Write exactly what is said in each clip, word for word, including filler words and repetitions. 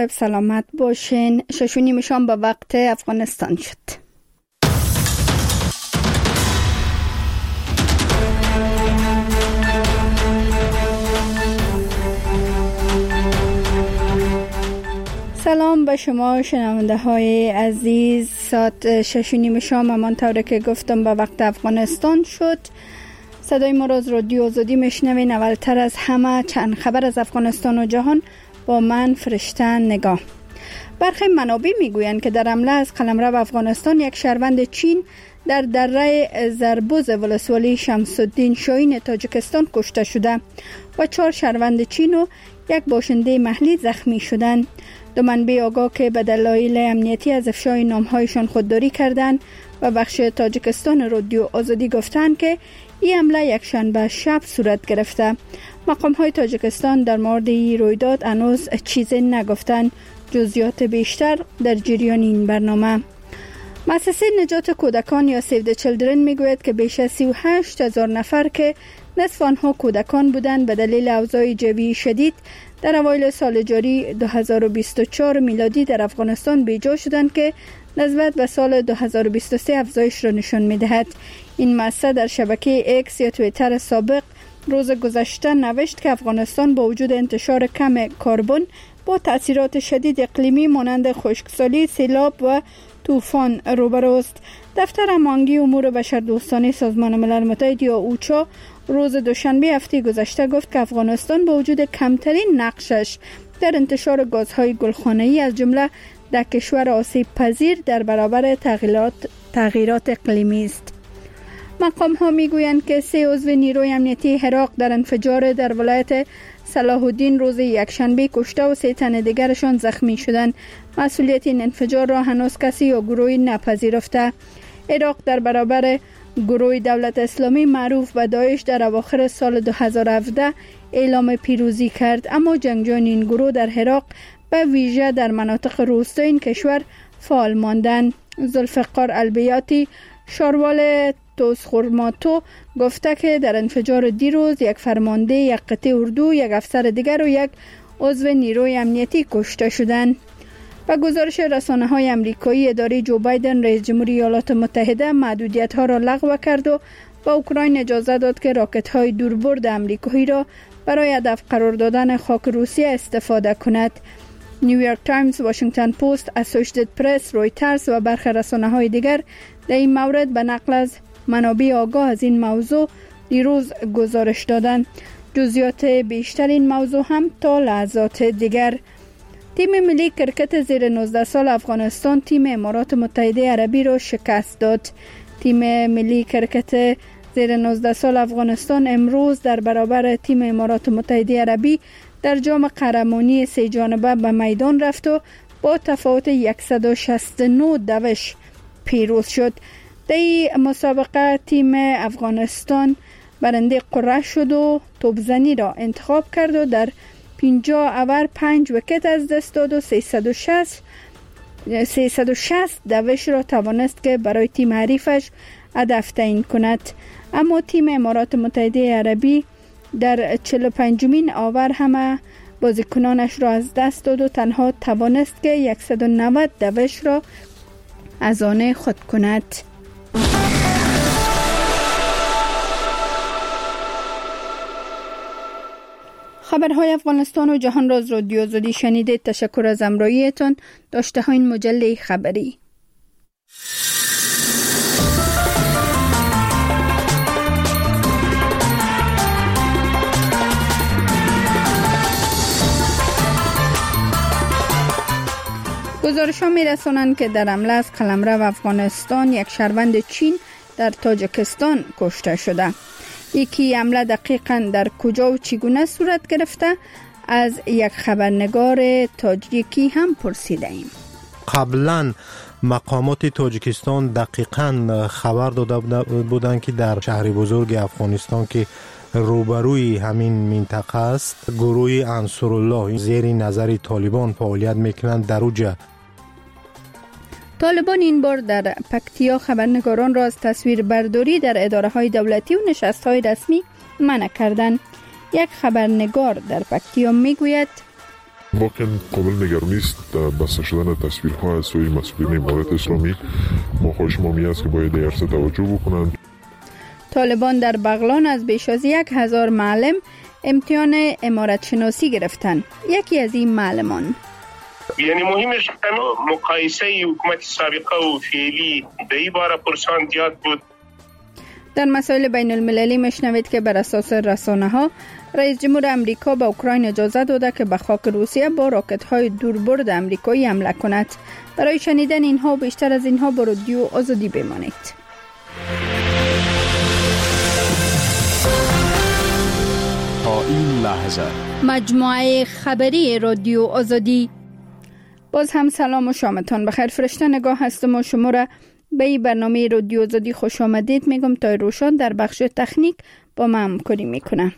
سلامت باشین. شش و نیم شام به وقت افغانستان شد. سلام به شما شنونده های عزیز. ساعت شش و نیم شام همان طوری که گفتم به وقت افغانستان شد. صدای ما را از رادیو آزادی میشنوین. اولتر از همه چند خبر از افغانستان و جهان با من فرشته نگاه. برخی منابع میگویند که در حمله از قلمرو افغانستان یک شهروند چین در دره زربوز ولسوالی شمس الدین شاهین تاجیکستان کشته شده و چهار شهروند چین و یک باشنده محلی زخمی شدند. دو منبع آگاه که به دلایل امنیتی از افشای نامهایشان خودداری کردند و بخش تاجیکستان رادیو آزادی گفتند که این حمله یک شنبه شب صورت گرفته. مقام های تاجیکستان در مورد این رویداد هنوز چیزی نگفتند. جزئیات بیشتر در جریان این برنامه. مؤسسه نجات کودکان یا سیو د چیلدرن میگوید که بیش از سی و هشت هزار نفر که نصف آنها کودکان بودند به دلیل اوضاع جوی شدید در اوایل سال جاری دو هزار و بیست و چهار میلادی در افغانستان بیجا شدند که نسبت به سال دو هزار و بیست و سه افزایش را نشان می‌دهد. این مؤسسه در شبکه اکس یا توییتر سابق روز گذشته نوشت که افغانستان با وجود انتشار کم کربن با تأثیرات شدید اقلیمی مانند خشکسالی، سیلاب و طوفان روبروست. دفتر هماهنگی امور بشردوستانه سازمان ملل متحد یا اوچا روز دوشنبه هفته گذشته گفت که افغانستان با وجود کمترین نقشش در انتشار گازهای گلخانه‌ای از جمله در کشور آسیب پذیر در برابر تغییرات تغییرات اقلیمی است. مقام ها میگویند که سه عضو نیروی امنیتی عراق در انفجار در ولایت صلاح الدین روز یکشنبه کشته و سه تن دیگرشان زخمی شدند. مسئولیت این انفجار را هنوز کسی یا گروهی نپذیرفته. عراق در برابر گروه دولت اسلامی معروف به داعش در اواخر سال دو هزار و هفده اعلام پیروزی کرد، اما جنگجویان این گروه در عراق به ویژه در مناطق روستایی این کشور فعال ماندند. ذوالفقار البیاتی شاروال توسخورماتو گفته که در انفجار دیروز یک فرمانده، یک قطعه اردو، یک افسر دیگر و یک عضو نیروی امنیتی کشته شدند. و گزارش رسانه‌های امریکایی اداره جو بایدن رئیس جمهوری ایالات متحده محدودیت‌ها را لغو کرد و به اوکراین اجازه داد که راکت‌های دوربرد امریکایی را برای هدف قرار دادن خاک روسیه استفاده کند. نیویورک تایمز، واشنگتن پست، اسوسییتد پرس، رویترز و برخی رسانه‌های دیگر در این مورد به نقل از منابع آگاه از این موضوع دیروز گزارش دادند. جزئیات بیشتر این موضوع هم تا لحظات دیگر. تیم ملی کرکت زیر نوزده سال افغانستان تیم امارات متحده عربی را شکست داد. تیم ملی کرکت زیر نوزده سال افغانستان امروز در برابر تیم امارات متحده عربی در جام قهرمانی سه جانبه به میدان رفت و با تفاوت صد و شصت و نه دوش پیروز شد. در این مسابقه تیم افغانستان برنده قرعه شد و توپزنی را انتخاب کرد و در پنجاه اوور پنج وکت از دست داد و سیصد و شصت دوش را توانست که برای تیم حریفش هدف تعیین کند. اما تیم امارات متحده عربی در چهل و پنجمین اوور همه بازیکنانش را از دست داد و تنها توانست که صد و نود دوش را از آن خود کند. خبرهای افغانستان و جهان را از رادیو آزادی شنیدید. تشکر از همراهیتان. داشته های مجله خبری. گزارش ها می رسانند که در حمله از قلمرو افغانستان یک شهروند چین در تاجیکستان کشته شده. یکی حمله دقیقاً در کجا و چگونه صورت گرفته از یک خبرنگار تاجیکی هم پرسیده ایم. قبلا مقامات تاجیکستان دقیقاً خبر داده بودند که در شهر بزرگ افغانستان که روبروی همین منطقه است گروه انصارالله زیر نظر طالبان فعالیت میکنند. در اوجه طالبان این بار در پکتیا خبرنگاران را از تصویر برداری در اداره های دولتی و نشست های رسمی منع کردند. یک خبرنگار در پکتیا میگوید واقعا قابل نگرانی است بسته شدن تصویرها از سوی مسئولین امارات اسلامی. ما خواهش ما می است که باید در عرصه توجه بکنند. طالبان در بغلان از بیش از یک هزار معلم امتحان امارت شناسی گرفتن. یکی از این معلمان یعنی مهمش مقایسه حکومت سابقه و فعلی در این باره پرسان زیاد بود. در مسائل بین المللی مشنوید که بر اساس رسانه ها رئیس جمهور امریکا به اوکراین اجازه داده که به خاک روسیه با راکت های دوربرد امریکایی حمله کند. برای شنیدن اینها بیشتر از اینها با رادیو آزادی بمانید. تا این لحظه مجموعه خبری رادیو آزادی. باز هم سلام و شامتان بخیر. فرشته نگاه هستم و شما را به این برنامه رادیو آزادی خوش آمدید میگم. تا روشان در بخش تکنیک با من همکاری میکنه.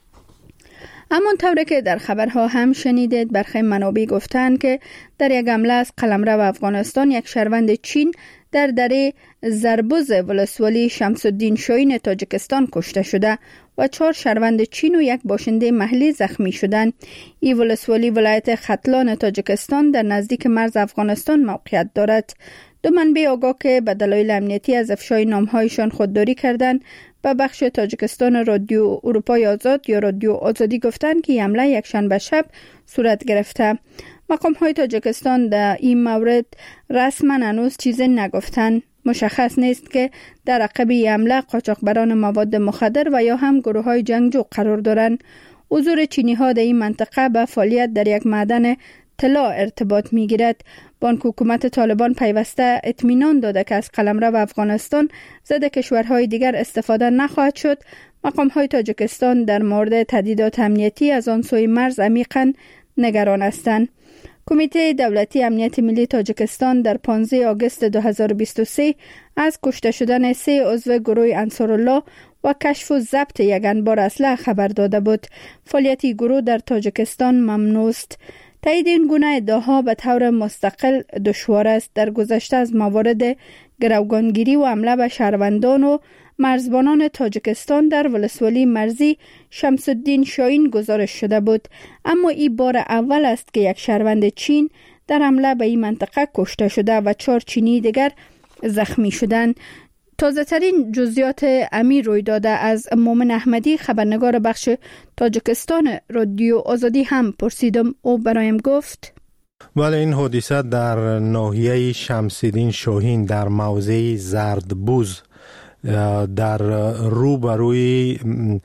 اما طوری که در خبرها هم شنیدید، برخی منابع گفتند که در یک حمله از قلمرو افغانستان یک شهروند چین در دره زربوز ولسوالی شمس الدین شاهین تاجیکستان کشته شده و چهار شهروند چین و یک باشنده محلی زخمی شدند. این ولسوالی ولایت ختلان تاجیکستان در نزدیک مرز افغانستان موقعیت دارد. دو منبع آگاه که به دلایل امنیتی از افشای نامهایشان خودداری کردند به بخش تاجیکستان رادیو اروپای آزاد یا رادیو آزادی گفتند که حمله یک شنبه شب صورت گرفته. مقام های تاجیکستان در این مورد رسما هنوز چیزی نگفتند. مشخص نیست که در عقب این حمله قاچاقبران مواد مخدر و یا هم گروه های جنگجو قرار دارند. حضور چینی ها در این منطقه به فعالیت در یک معدن طلا ارتباط می گیرد. بانک حکومت طالبان پیوسته اطمینان داده که از قلمرو افغانستان ضد کشورهای دیگر استفاده نخواهد شد. مقام های تاجیکستان در مورد تهدیدات امنیتی از آن سوی مرز عمیقاً نگران هستند. کمیته دولتی امنیت ملی تاجیکستان در پانزده آگوست دو هزار و بیست و سه از کشته شدن سه عضو گروه انصارالله و کشف و ضبط یک انبار اسلحه خبر داده بود. فعالیت گروه در تاجیکستان ممنوع است. تایید این گونه ادعاها به طور مستقل دشوار است. در گذشته از موارد گروگانگیری و حمله به شهروندان و مرزبانان تاجیکستان در ولسوالی مرزی شمس الدین شاهین گزارش شده بود، اما این بار اول است که یک شهروند چین در حمله به این منطقه کشته شده و چهار چینی دیگر زخمی شدند. تازه ترین جزئیات امیر روی داده از مومن احمدی خبرنگار بخش تاجیکستان رادیو آزادی هم پرسیدم. او برایم گفت بله، این حادثه در ناحیه شمس الدین شاهین در موضع زردبوز در روبروی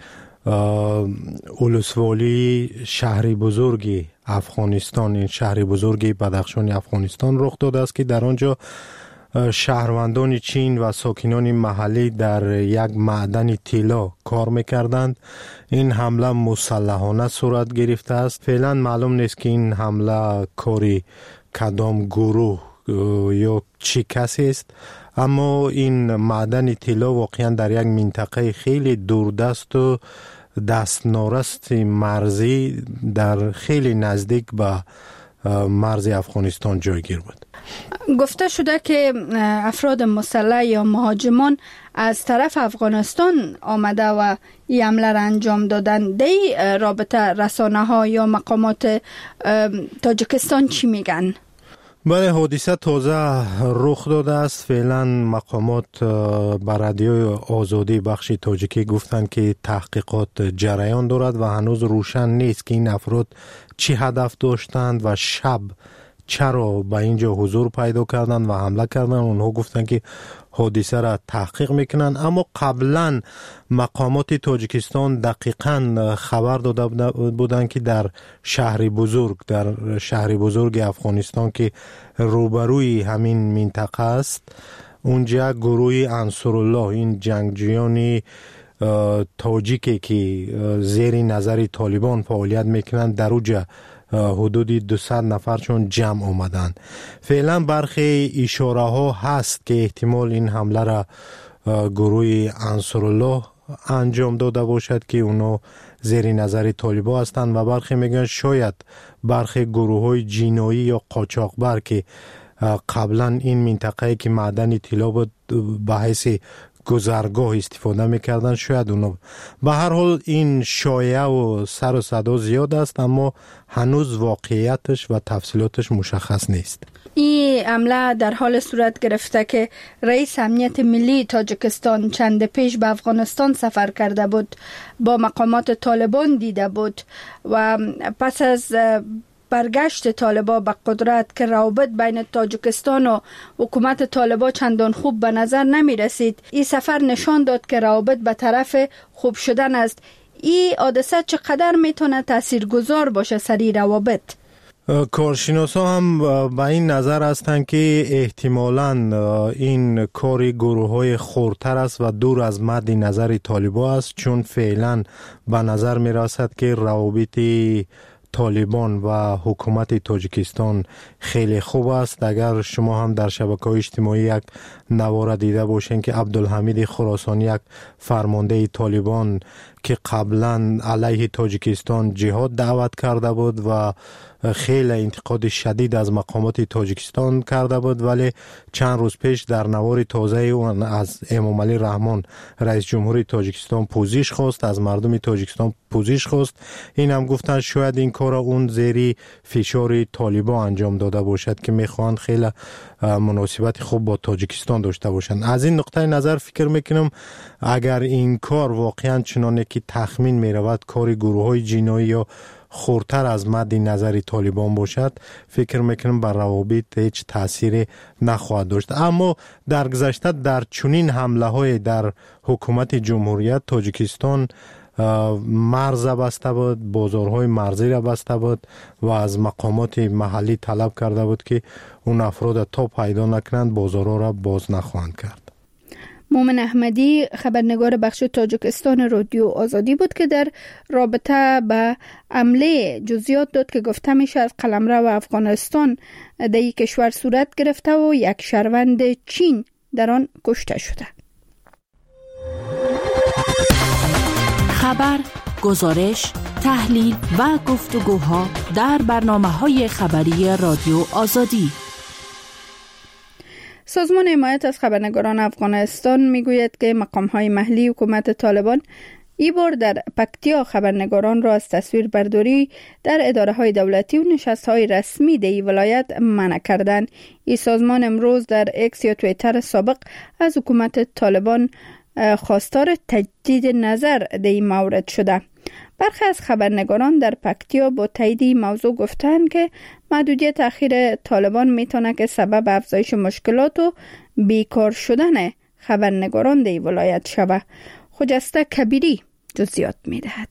ولسوالی شهری بزرگی افغانستان، این شهری بزرگی بدخشان افغانستان رخ داده است که در آنجا شهروندان چین و ساکنان محلی در یک معدن طلا کار میکردند. این حمله مسلحانه صورت گرفته است. فعلا معلوم نیست که این حمله کاری کدام گروه یا چی کسی است، اما این معدن طلا واقعا در یک منطقه خیلی دوردست و دست نارست مرزی در خیلی نزدیک به مرز افغانستان جایگیر بود. گفته شده که افراد مسلح یا مهاجمان از طرف افغانستان آمده و این حمله را انجام دادن. دی رابطه رسانه ها یا مقامات تاجیکستان چی میگن؟ بله، حادثه تازه رخ داده است. فعلا مقامات بر رادیوی آزادی بخش تاجیکی گفتند که تحقیقات جریان دارد و هنوز روشن نیست که این افراد چی هدف داشتند و شب چرا به اینجا حضور پیدا کردند و حمله کردند. اونها گفتند که حادثه را تحقیق میکنند، اما قبلا مقامات تاجیکستان دقیقاً خبر داده بودند که در شهری بزرگ در شهری بزرگ افغانستان که روبروی همین منطقه است، اونجا گروه انصارالله، این جنگجویان تاجیکی که زیر نظر طالبان فعالیت میکنند، در اونجا حدود دویست نفر چون جمع آمدند. فعلا برخی اشاره ها هست که احتمال این حمله را گروه انصارالله انجام داده باشد که اونا زیر نظر طالبان هستند و برخی میگن شاید برخی گروه های جنایی یا قاچاقبر که قبلا این منطقه که معدن طلا بود به حیث گذرگاه استفاده میکردن، شاید اونا. به هر حال این شایعه و سر و صدا زیاد است، اما هنوز واقعیتش و تفصیلاتش مشخص نیست. این عمله در حال صورت گرفته که رئیس امنیت ملی تاجیکستان چند پیش به افغانستان سفر کرده بود، با مقامات طالبان دیده بود و پس از برگشت طالبان به قدرت که روابط بین تاجیکستان و حکومت طالبان چندان خوب به نظر نمی رسید، این سفر نشان داد که روابط به طرف خوب شدن است. این حادثه چقدر میتونه تاثیرگذار باشه سری روابط؟ کارشناسا هم به این نظر هستند که احتمالاً این کار گروه‌های خردتر است و دور از مد نظر طالبان است، چون فعلا به نظر می رسد که روابط طالبان و حکومت تاجیکستان خیلی خوب است. اگر شما هم در شبکه‌های اجتماعی یک نوار دیده باشین که عبدالحمید خراسانی، یک فرمانده طالبان که قبلا علیه تاجیکستان جهاد دعوت کرده بود و خیلی انتقاد شدید از مقامات تاجیکستان کرده بود، ولی چند روز پیش در نوار تازه اون از امامعلی رحمان رئیس جمهوری تاجیکستان پوزش خواست، از مردم تاجیکستان پوزش خواست. این هم گفتن شاید این کار اون زیری فشار طالبان انجام داده باشد که میخوان خیلی مناسبت خوب با تاجیکستان داشته باشند. از این نقطه نظر فکر میکنم اگر این کار واقعا چنانه که تخمین میرود کار گروه های جنایی یا خردتر از مد نظر طالبان باشد، فکر میکنم بر روابط هیچ تأثیری نخواهد داشت. اما در گذشته در چنین حمله های در حکومت جمهوریت تاجیکستان مرز بسته بود، بازارهای مرزی را بسته بود و از مقامات محلی طلب کرده بود که اون افراد تا پیدا نکنند بازارها را باز نخواهند کرد. مومن احمدی خبرنگار بخش تاجیکستان رادیو آزادی بود که در رابطه به حمله جزئیات داد که گفته میشه از قلمرو افغانستان در یک کشور صورت گرفته و یک شهروند چین در آن کشته شده. خبر، گزارش، تحلیل و گفتگوها در برنامه‌های خبری رادیو آزادی. سازمان حمایت از خبرنگاران افغانستان میگوید که مقام‌های محلی حکومت طالبان این بار در پکتیا خبرنگاران را از تصویر برداری در اداره‌های دولتی و نشست‌های رسمی در این ولایت منع کردند. این سازمان امروز در اکس یا توییتر سابق از حکومت طالبان خواستار تجدید نظر در این مورد شده. برخی از خبرنگاران در پکتیا با تایید موضوع گفتند که محدودیت اخیر طالبان میتونه که سبب افزایش مشکلات و بیکار شدن خبرنگاران در ولایت شود. خجسته کبیری جزئیات میدهد.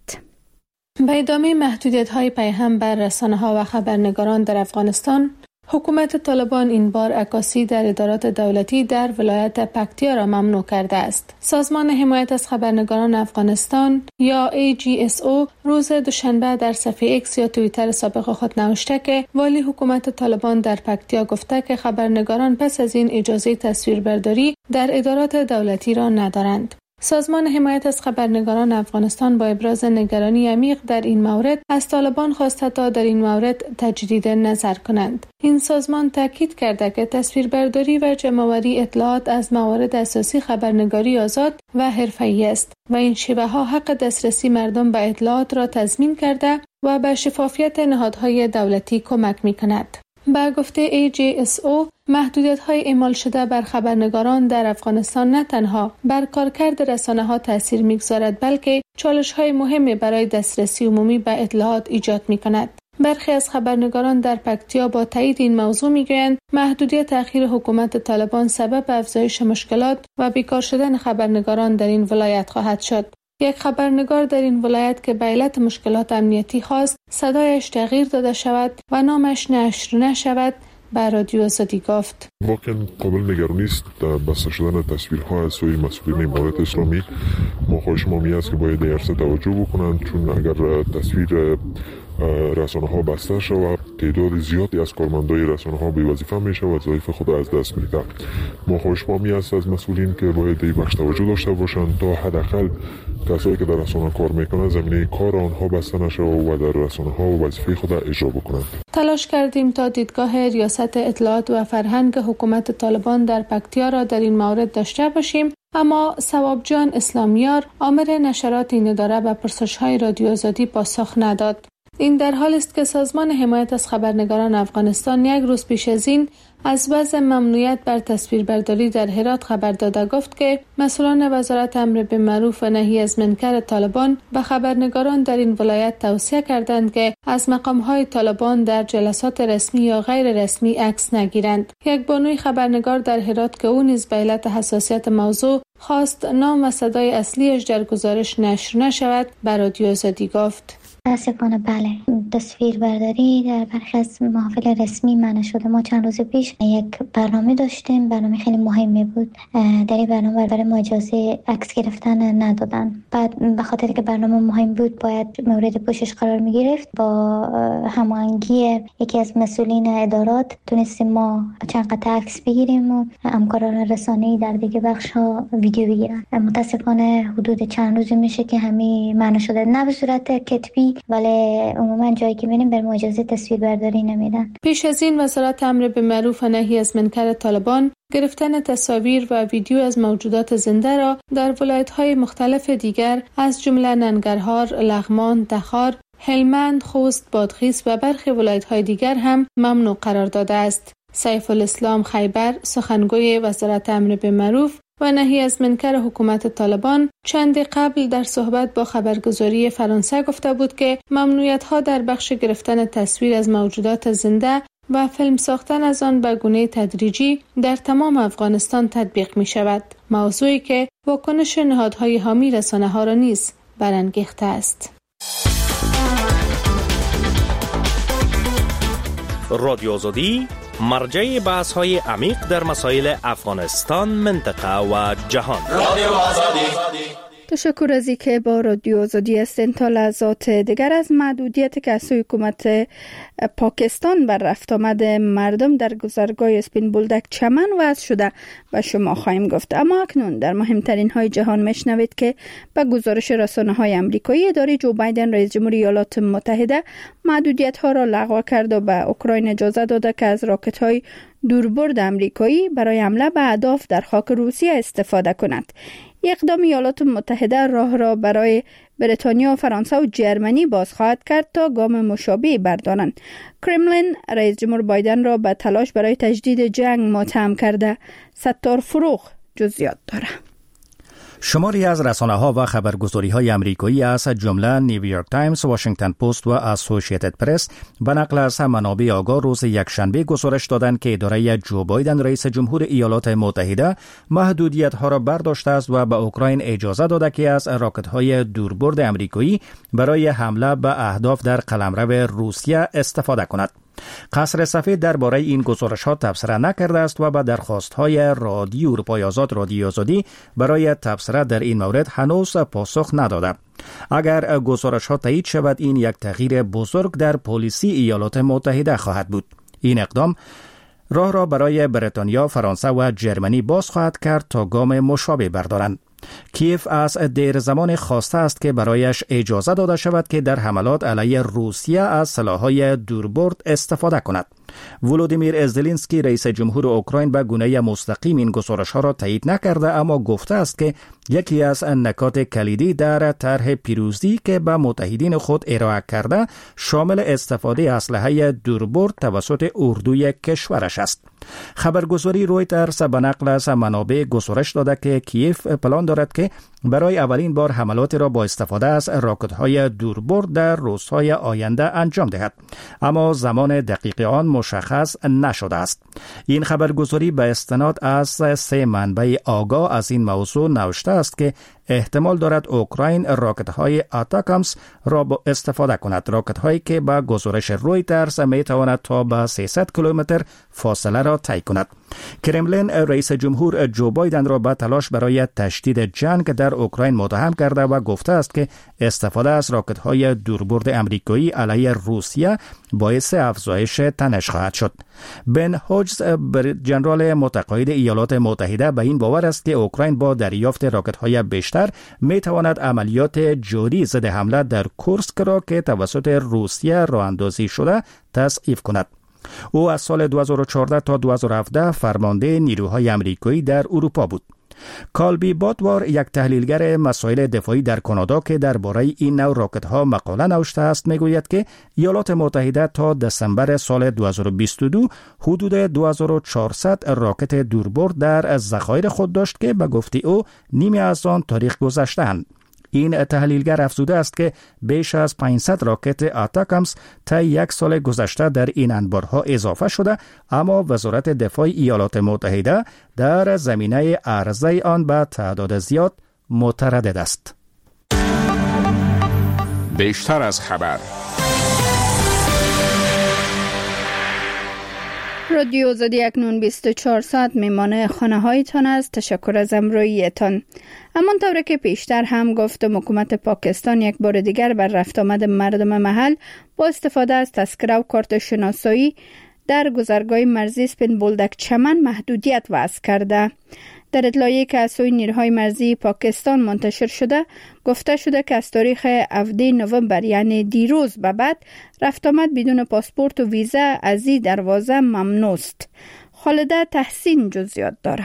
به ادامه محدودیت‌های پیهم بر رسانه‌ها و خبرنگاران در افغانستان، حکومت طالبان این بار عکاسی در ادارات دولتی در ولایت پکتیا را ممنوع کرده است. سازمان حمایت از خبرنگاران افغانستان یا ای جی اس او روز دوشنبه در صفحه اکس یا توییتر سابق خود نوشته که والی حکومت طالبان در پکتیا گفته که خبرنگاران پس از این اجازه تصویربرداری در ادارات دولتی را ندارند. سازمان حمایت از خبرنگاران افغانستان با ابراز نگرانی عمیق در این مورد از طالبان خواسته تا در این مورد تجدید نظر کنند. این سازمان تاکید کرده که تصویربرداری و جمع‌آوری اطلاعات از موارد اساسی خبرنگاری آزاد و حرفه‌ای است و این شیوه ها حق دسترسی مردم به اطلاعات را تضمین کرده و به شفافیت نهادهای دولتی کمک می‌کند. با گفته ای جی اس او، محدودیت‌های اعمال شده بر خبرنگاران در افغانستان نه تنها بر کارکرد رسانه‌ها تأثیر می‌گذارد بلکه چالش‌های مهمی برای دسترسی عمومی به اطلاعات ایجاد می‌کند. برخی از خبرنگاران در پکتیا با تایید این موضوع می‌گویند محدودیت اخیر حکومت طالبان سبب افزایش مشکلات و بیکار شدن خبرنگاران در این ولایت خواهد شد. یک خبرنگار در این ولایت که به علت مشکلات امنیتی خواست صدایش تغییر داده شود و نامش نشر نشود به رادیو آزادی گفت. واقعا قابل نگرانی است بسته شدن تصویرها از سوی مسئولین امارات اسلامی. ما خواهش ما می است که باید در عرصه توجه بکنند، چون اگر تصویر رسانه ها بسته شود تعداد زیادی از کارمندای رسانه ها بی وظیفه میشه و وظایف خود از دست میدن. ما خواهش ما می است از مسئولین که باید این بخش توجه داشته باشند تا حداقل کسایی که در رسانه کار میکنن زمینه کار آنها بسته نشه و در رسانه ها و وظیفه خود اجرا بکنند. تلاش کردیم تا دیدگاه ریاست اطلاعات و فرهنگ حکومت طالبان در پکتیا را در این مورد داشته باشیم، اما ثواب جان اسلامیار آمر نشرات این اداره به پرسش‌های رادیو آزادی پاسخ نداد. این در حالی است که سازمان حمایت از خبرنگاران افغانستان یک روز پیش از این از وضع ممنوعیت بر تصویربرداری در هرات خبر داده گفت که مسئولان وزارت امر بالمعروف و نهی از منکر طالبان به خبرنگاران در این ولایت توصیه کردند که از مقام‌های طالبان در جلسات رسمی یا غیر رسمی عکس نگیرند. یک بانوی خبرنگار در هرات که او نیز به علت حساسیت موضوع خواست نام و صدای اصلیش در گزارش نشر نشود، به رادیو آزادی گفت: متاسفانه بله، تصویر برداری در برخی از محافل رسمی منع شده. ما چند روز پیش یک برنامه داشتیم، برنامه خیلی مهمی بود. در این برنامه برای ما اجازه عکس گرفتن ندادن. بعد به خاطر که برنامه مهم بود باید مورد پوشش قرار می گرفت، با هماهنگی یکی از مسئولین ادارات تونستیم ما چند قطعه عکس بگیریم و همکاران رسانه‌ای در دیگه بخش‌ها ویدیو بگیرن. متاسفانه حدود چند روز میشه که همین منع شده، نه به صورت کتبی ولی عموما جایی که میریم به اجازه تصویر برداری نمیدن. پیش از این وزارت امر بالمعروف و نهی از منکر طالبان گرفتن تصاویر و ویدیو از موجودات زنده را در ولایت‌های مختلف دیگر از جمله ننگرهار، لغمان، تخار، هلمند، خوست، بادغیس و برخی ولایت‌های دیگر هم ممنوع قرار داده است. سیف الاسلام خیبر، سخنگوی وزارت امر بالمعروف و نهی از منکر حکومت طالبان، چند قبل در صحبت با خبرگزاری فرانسه گفته بود که ممنوعیت‌ها در بخش گرفتن تصویر از موجودات زنده و فیلم ساختن از آن به گونه تدریجی در تمام افغانستان تطبیق می شود. موضوعی که واکنش نهادهای حامی رسانه‌ها را نیز برانگیخته است. رادیو آزادی مرجع بحث های عمیق در مسائل افغانستان، منطقه و جهان. رادیو آزادی. تشکر از اینکه با رادیو آزادی هستین. تا لحظات دیگر از محدودیت که از حکومت پاکستان بر رفت آمد مردم در گذرگاه اسپین بولدک چمن وضع شده به شما خواهیم گفت. اما اکنون در مهمترین های جهان میشنوید که به گزارش رسانه های امریکایی اداره جو بایدن رئیس جمهور ایالات متحده محدودیت ها را لغو کرد و به اوکراین اجازه داده که از راکت های دوربرد امریکایی برای حمله به اهداف در خاک روسیه استفاده کند. اقدام ایالات متحده راه را برای بریتانیا و فرانسه و جرمنی باز خواهد کرد تا گام مشابهی بردارند. کرملین رئیس جمهور بایدن را به تلاش برای تجدید جنگ متهم کرده. ستار فروغ جزئیات داره. شماری از رسانه‌ها و خبرگزاری‌های آمریکایی از جمله نیویورک تایمز، واشنگتن پست و اسوسییتد پرس به نقل از منابع آگاه روز یکشنبه گزارش دادند که اداره جو بایدن رئیس جمهور ایالات متحده محدودیت‌ها را برداشته است و به اوکراین اجازه داده که از راکت‌های دوربرد آمریکایی برای حمله به اهداف در قلمرو روسیه استفاده کند. قصر سفید درباره این گزارش‌ها تبصره نکرده است و به درخواست‌های رادیو اروپای آزاد رادیو آزادی برای تبصره در این مورد هنوز پاسخ نداده. اگر گزارش‌ها تایید شود این یک تغییر بزرگ در پلیسی ایالات متحده خواهد بود. این اقدام راه را برای بریتانیا، فرانسه و جرمنی باز خواهد کرد تا گام مشابه بردارند. کیف از دیر زمان خواسته است که برایش اجازه داده شود که در حملات علیه روسیه از سلاح‌های دوربرد استفاده کند. ولودیمیر زلنسکی رئیس جمهور اوکراین به گونه مستقیم این گزارش‌ها را تایید نکرده، اما گفته است که یکی از نکات کلیدی در طرح پیروزی که به متحدین خود ارائه کرده شامل استفاده اسلحه دوربرد توسط اردوی کشورش است. خبرگزاری رویترز به نقل از منابع گزارش داده که کیف پلان دارد که برای اولین بار حملات را با استفاده از راکت‌های دوربرد در روزهای آینده انجام دهد، اما زمان دقیق آن مشخص نشده است. این خبرگزاری به استناد از سه منبع آگاه از این موضوع نوشته است که احتمال دارد اوکراین راکت‌های آتاکامس را با استفاده کند، راکت‌هایی که با گزارش رویترز می‌تواند تا به سیصد کیلومتر فاصله را طی کند. کرملین رئیس جمهور جو بایدن را به تلاش برای تشدید جنگ در اوکراین متهم کرده و گفته است که استفاده از راکت‌های دوربرد آمریکایی علیه روسیه باعث افزایش تنش خواهد شد. بن هوجز ژنرال متقاعد ایالات متحده به این باور است که اوکراین با دریافت راکت‌های بیشتر می‌تواند عملیات جوری ضد حمله در کورسک را که توسط روسیه راه اندازی شده تضعیف کند. او از سال دو هزار و چهارده تا دو هزار و هفده فرمانده نیروهای آمریکایی در اروپا بود. کالبی باتوار، یک تحلیلگر مسائل دفاعی در کانادا که درباره این نوع راکت ها مقاله نوشته است، میگوید که ایالات متحده تا دسامبر سال دو هزار و بیست و دو حدود دو هزار و چهارصد راکت دوربرد در ذخایر خود داشت که به گفته او نیمی از آن تاریخ گذشته‌اند. این تحلیلگر افزوده است که بیش از پانصد راکت آتاکامس تا یک سال گذشته در این انبارها اضافه شده، اما وزارت دفاع ایالات متحده در زمینه عرضه آن به تعداد زیاد متردد است. بیشتر از خبر رادیو آزادی اکنون بیست و چهار ساعت میمانه خانه هایتان است. تشکر از امرویتان. امان طور که پیشتر هم گفتم، حکومت پاکستان یک بار دیگر بر رفت آمد مردم محل با استفاده از تذکره و کارت شناسایی در گذرگاه مرزی سپین بولدک چمن محدودیت وضع کرده. در اطلاعیه‌ای که از سوی نیروهای مرزی پاکستان منتشر شده گفته شده که از تاریخ هفدهم نوامبر یعنی دیروز به بعد رفت آمد بدون پاسپورت و ویزا از این دروازه ممنوع است. خالده تحسین جزئیات داره.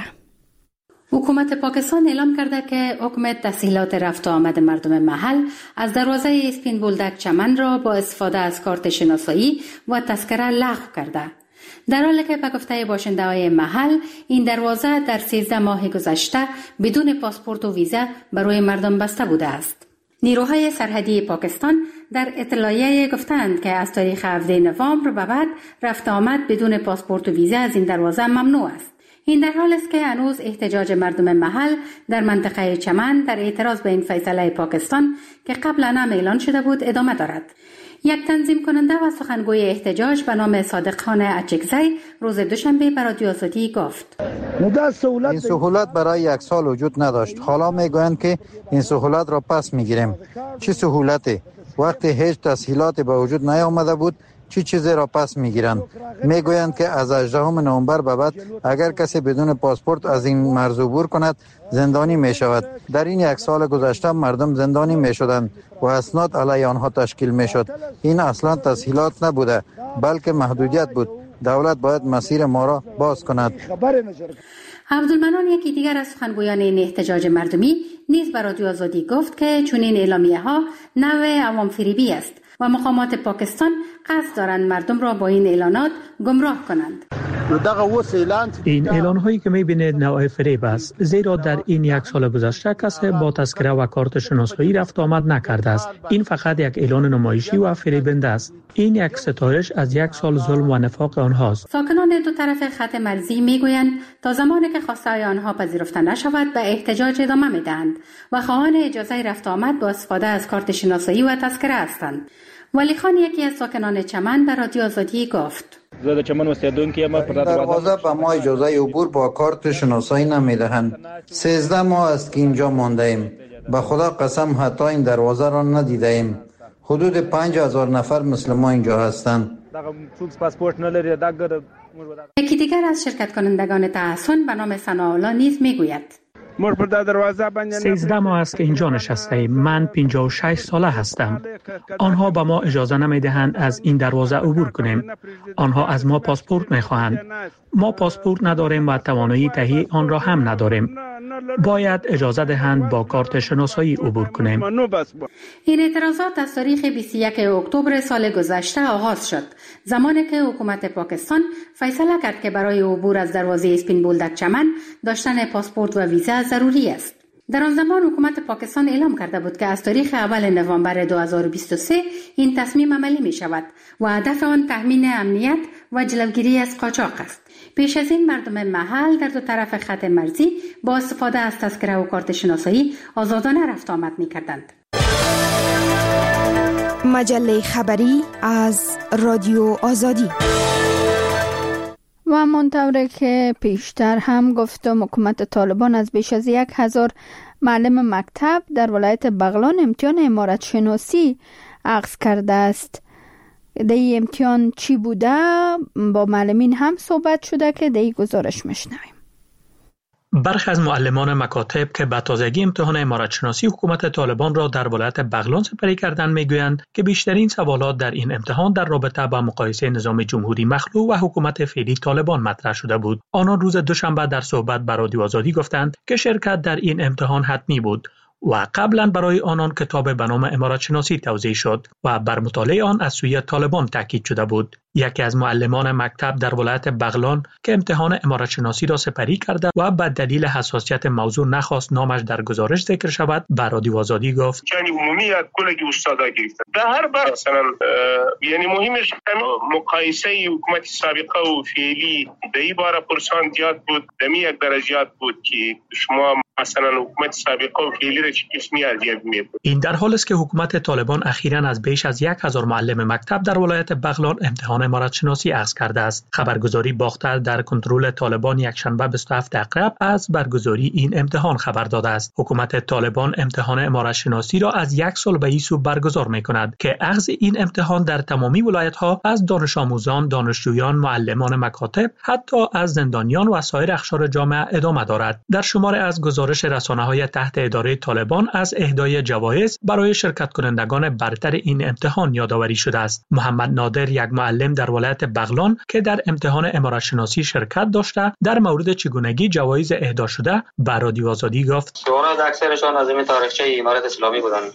حکومت پاکستان اعلام کرده که حکم تسهیلات رفت و آمد مردم محل از دروازه اسپین بولدک چمن را با استفاده از کارت شناسایی و تذکره لغو کرده. در حالی که به گفته باشنده‌های محل این دروازه در سیزده ماه گذشته بدون پاسپورت و ویزا برای مردم بسته بوده است. نیروهای سرحدی پاکستان در اطلاعیه گفتند که از تاریخ هفدهم نوامبر به بعد رفت آمد بدون پاسپورت و ویزا از این دروازه ممنوع است. این در حالی است که هنوز احتجاج مردم محل در منطقه چمن در اعتراض به این فیصله پاکستان که قبلا هم اعلان شده بود ادامه دارد. یک تنظیم کننده و سخنگوی احتجاج به نام صادق خان اچکزی روز دوشنبه به رادیو آزادی گفت: این سهولت برای یک سال وجود نداشت. حالا میگویند که این سهولت را پس میگیریم. چه سهولتی؟ وقتی هیچ تسهیلاتی به وجود نیامده بود چی چیزی را پس میگیرند؟ میگویند که از هجدهم نوامبر به بعد اگر کسی بدون پاسپورت از این مرز عبور کند زندانی می شود. در این یک سال گذشته مردم زندانی می شدند و اسناد علیه آنها تشکیل می شد. این اصلا تسهیلات نبوده بلکه محدودیت بود. دولت باید مسیر ما را باز کند. عبدالمنان، یکی دیگر از سخنگویان این احتجاج مردمی، نیز به رادیو آزادی گفت که چنین اعلامیه ها نوع عوام فریبی است و مقامات پاکستان قصد دارند مردم را با این اعلانات گمراه کنند. این اعلان هایی که میبینید نوع فریب است، زیرا در این یک سال گذشته کسی با تذکره و کارت شناسایی رفت آمد نکرده است. این فقط یک اعلان نمایشی و فریبنده است. این یک ستایش از یک سال ظلم و نفاق آنهاست. ساکنان دو طرف خط مرزی میگویند تا زمانی که خواستهای آنها پذیرفته نشود به احتجاج ادامه میدهند و خواهان اجازه رفت آمد با استفاده از کارت شناسایی و تذکره هستند. ولی خان، یکی از ساکنان چمن، به رادیو آزادی گفت: دروازه به ما اجازه عبور با کارت شناسایی نمیدهند. سیزده ماه است که اینجا مانده ایم. به خدا قسم حتی این دروازه را ندیده ایم. حدود پنج هزار نفر مثل ما اینجا هستند. یکی دیگر از شرکت کنندگان تحسن به نام ثناءالله نیز میگوید: سیزده ماه است که اینجا نشسته ایم. من پنجاه و شش ساله هستم. آنها به ما اجازه نمیدهند از این دروازه عبور کنیم. آنها از ما پاسپورت میخواهند. ما پاسپورت نداریم و توانایی تهیه آن را هم نداریم. باید اجازه دهند با کارت شناسایی عبور کنیم. این اعتراضات از تاریخ بیست و یکم اکتبر سال گذشته آغاز شد، زمانی که حکومت پاکستان فیصله کرد که برای عبور از دروازه اسپین بولدک چمن داشتن پاسپورت و ویزا ضروری است. در آن زمان حکومت پاکستان اعلام کرده بود که از تاریخ اول نوامبر دو هزار و بیست و سه این تصمیم عملی می شود و هدف آن تضمین امنیت و جلوگیری از قاچاق است. پیش از این مردم محل در دو طرف خط مرزی با استفاده از تذکره و کارت شناسایی آزادانه رفت آمد می کردند. مجله خبری از رادیو آزادی. و همانطور که پیشتر هم گفتم، حکومت طالبان از بیش از یک هزار معلم مکتب در ولایت بغلان امتحان عمارت شناسی اخذ کرده است. در این امتحان چی بوده؟ با معلمین هم صحبت شده که در این گزارش میشنویم. برخی از معلمان مکاتب که به تازگی امتحان عمارت شناسی حکومت طالبان را در ولایت بغلان سپری کردند میگویند که بیشترین سوالات در این امتحان در رابطه با مقایسه نظام جمهوری مخلوع و حکومت فعلی طالبان مطرح شده بود. آنان روز دوشنبه در صحبت با رادیو آزادی گفتند که شرکت در این امتحان حتمی بود و قبلا برای آنان کتاب به نام عمارت شناسی توزیع شد و بر مطالعه آن از سوی طالبان تاکید شده بود. یکی از معلمان مکتب در ولایت بغلان که امتحان عمارت شناسی را سپری کرده و به دلیل حساسیت موضوع نخواست نامش در گزارش ذکر شود به رادیو آزادی گفت یعنی عمومی از کلگی استادا گرفتن در هر بار مثلا یعنی مهمش مقایسه حکومت سابقه و فعلی در این باره پرسان زیاد بود دمی یک درجات بود که شما مثلا حکومت سابقه و فعلی را چه قسمی ارزیابی می‌کنید. این در حالی است که حکومت طالبان اخیراً از بیش از یک هزار معلم مکتب در ولایت بغلان امتحان عمارت شناسی اخذ کرده است. خبرگزاری باختر در کنترل طالبان یک شنبه بیست و هفت اقرب از برگزاری این امتحان خبر داده است. حکومت طالبان امتحان عمارت شناسی را از یک سال به این سو برگزار می‌کند که اخذ این امتحان در تمامی ولایت‌ها از دانش آموزان، دانشجویان، معلمان مکاتب، حتی از زندانیان و سایر اقشار جامعه ادامه دارد. در شماره از گزارش رسانه‌های تحت اداره طالبان از اهدای جوایز برای شرکت کنندگان برتر این امتحان یادآوری شده است. محمد نادر یک معلم در ولایت بغلان که در امتحان عمارت شناسی شرکت داشته در مورد چگونگی جوایز اهدا شده به رادیو آزادی گفت شورای اکثرشان از این تاریخچه امارت اسلامی بودند.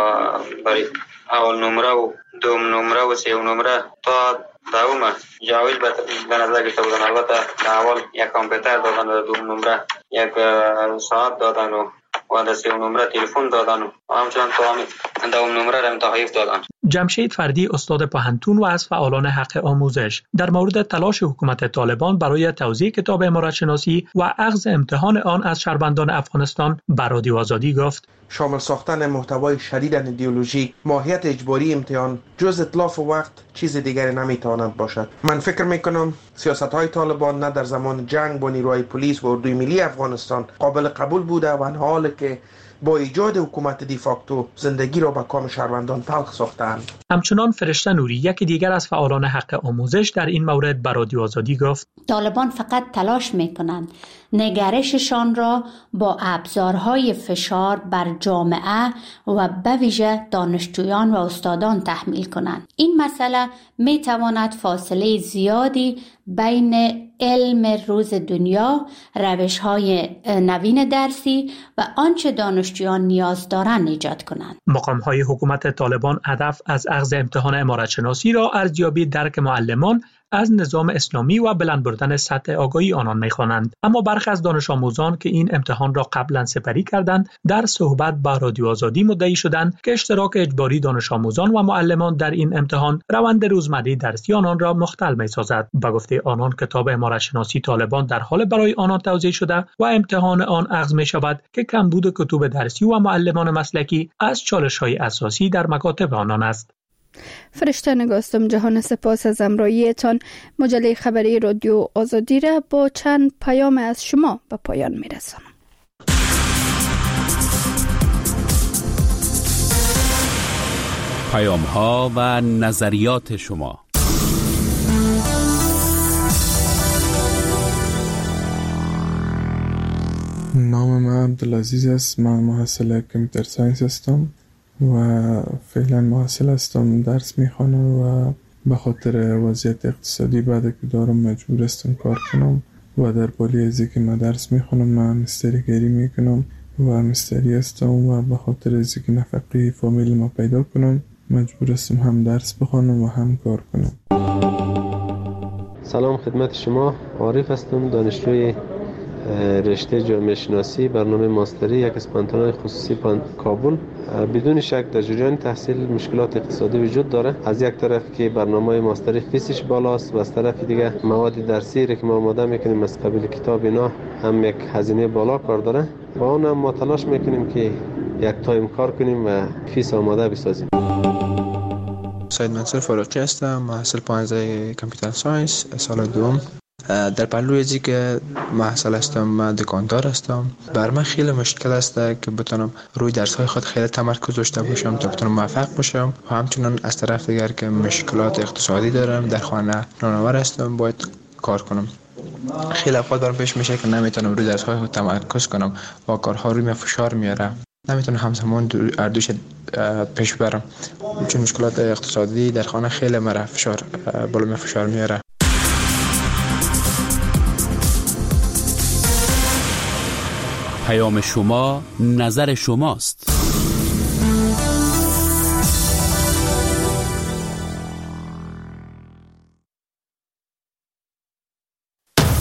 برای اول نمره و دوم نمره و سوم نمره تا دوم جوایز به نظر گرفته بودند. البته اول یک کامپیوتر دادن و دوم نمره یک ساعت دادن و و در سوم نمره تلفن دادن و همچنان تا دوم نمره را تحویل دادن. جمشید فردی استاد پهنتون و از فعالان حق آموزش در مورد تلاش حکومت طالبان برای توزیع کتاب عمارت شناسی و اخذ امتحان آن از شهروندان افغانستان به رادیو آزادی گفت شامل ساختن محتوای شدید ایدئولوژی، ماهیت اجباری امتحان جز اتلاف وقت چیز دیگری نمیتواند باشد. من فکر میکنم سیاست‌های طالبان نه در زمان جنگ با نیروهای پلیس و اردوی ملی افغانستان قابل قبول بوده و در حالی که با ایجاد حکومت دیفاکتو زندگی را به کام شهروندان تلخ ساختند. همچنان فرشته نوری یکی دیگر از فعالان حق آموزش در این مورد به رادیو آزادی گفت طالبان فقط تلاش میکنند نگرششان را با ابزارهای فشار بر جامعه و به ویژه دانشجویان و استادان تحمیل کنند. این مسئله میتواند فاصله زیادی بین علم روز دنیا، روش‌های نوین درسی و آنچه دانشجویان نیاز دارند ایجاد کنند. مقام‌های حکومت طالبان هدف از اخذ امتحان عمارت شناسی را ارزیابی درک معلمان از نظام اسلامی و بلند بردن سطح آگاهی آنان می‌خوانند. اما برخی از دانش آموزان که این امتحان را قبلا سپری کردند در صحبت با رادیو آزادی مدعی شدند که اشتراک اجباری دانش آموزان و معلمان در این امتحان روند روزمره درسی آنان را مختل می‌سازد. به گفته آنان کتاب عمارت شناسی طالبان در حال برای آنان توزیع شده و امتحان آن اخذ می‌شود که کمبود کتب درسی و معلمان مسلکی از چالش‌های اساسی در مکاتب آنان است. فرشته نگاستم جهان سپاس از امراییتان. مجله خبری رادیو آزادی را با چند پیام از شما به پایان میرسانم. پیام ها و نظریات شما. نام من عبدالعزیز است. من محصل کامپیوتر ساینس هستم و فعلا محصل هستم، درس میخوانم و به خاطر وضعیت اقتصادی بعد که دارم مجبور هستم کار کنم و در پالی ازی که من درس میخوانم من مستریگری میکنم و مستری هستم و به خاطر ازی که نفقه فامیل ما پیدا کنم مجبور هستم هم درس بخوانم و هم کار کنم. سلام خدمت شما، عارف هستم، دانشجوی رشته جامعه شناسی برنامه ماستری یک از پانتون‌های خصوصی کابل. بدون شک در جریان تحصیل مشکلات اقتصادی وجود داره. از یک طرف که برنامه ماستری فیسش بالاست و از طرف دیگه مواد درسی که ما آماده میکنیم از قبیل کتاب اینا هم یک هزینه بالا کار داره. با اون هم ما تلاش میکنیم که یک تایم کار کنیم و فیس آماده بسازیم. سید منصور فاروقی هستم، محصل پانزده کامپیوتر ساینس سال دوم. در پلوی ازی که محصل هستم من دکاندار هستم. بر من خیلی مشکل است که بتونم روی درس های خود خیلی تمرکز داشته باشم تا بتونم موفق باشم و همچنان از طرف دیگر که مشکلات اقتصادی دارم، در خانه نانآور هستم، باید کار کنم. خیلی اوقات برام پیش میشه که نمیتونم روی درس‌های خود تمرکز کنم و کارها روی من فشار میاره، نمیتونم همزمان اردوش پیش برم، چون مشکلات اقتصادی در خانه خیلی مرا فشار بالا می فشار میاره. پیام شما نظر شماست.